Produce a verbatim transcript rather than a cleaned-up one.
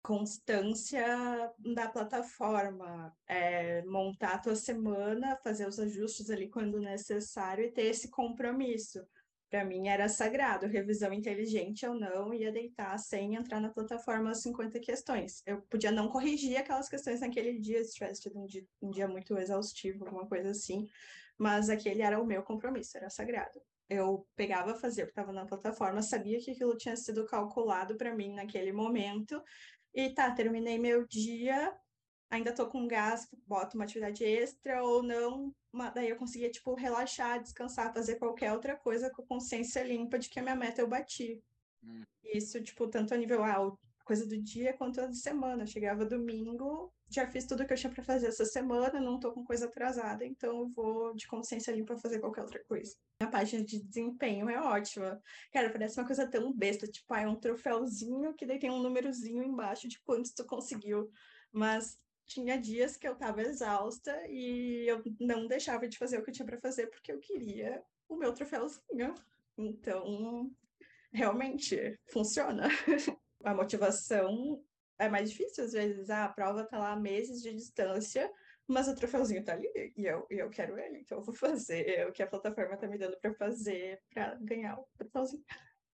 constância da plataforma, é, montar a tua semana, fazer os ajustes ali quando necessário e ter esse compromisso. Para mim era sagrado, revisão inteligente ou não, ia deitar sem entrar na plataforma as cinquenta questões. Eu podia não corrigir aquelas questões naquele dia, se tivesse tido um dia, um dia muito exaustivo, alguma coisa assim, mas aquele era o meu compromisso, era sagrado. Eu pegava, fazia o que estava na plataforma, sabia que aquilo tinha sido calculado para mim naquele momento, e tá, terminei meu dia, ainda tô com gás, boto uma atividade extra ou não, uma- daí eu conseguia, tipo, relaxar, descansar, fazer qualquer outra coisa com consciência limpa de que a minha meta eu bati. Hum. Isso, tipo, tanto a nível, ah, o- coisa do dia quanto a de semana. Chegava domingo, já fiz tudo que eu tinha para fazer essa semana, não tô com coisa atrasada, então eu vou de consciência limpa fazer qualquer outra coisa. A página de desempenho é ótima. Cara, parece uma coisa tão besta, tipo, ah, é um troféuzinho que daí tem um númerozinho embaixo de quantos tu conseguiu. Mas tinha dias que eu tava exausta e eu não deixava de fazer o que eu tinha para fazer porque eu queria o meu troféuzinho. Então, realmente funciona. A motivação é mais difícil, às vezes. Ah, a prova tá lá a meses de distância, mas o troféuzinho tá ali e eu, e eu quero ele, então eu vou fazer o que a plataforma tá me dando para fazer para ganhar o troféuzinho.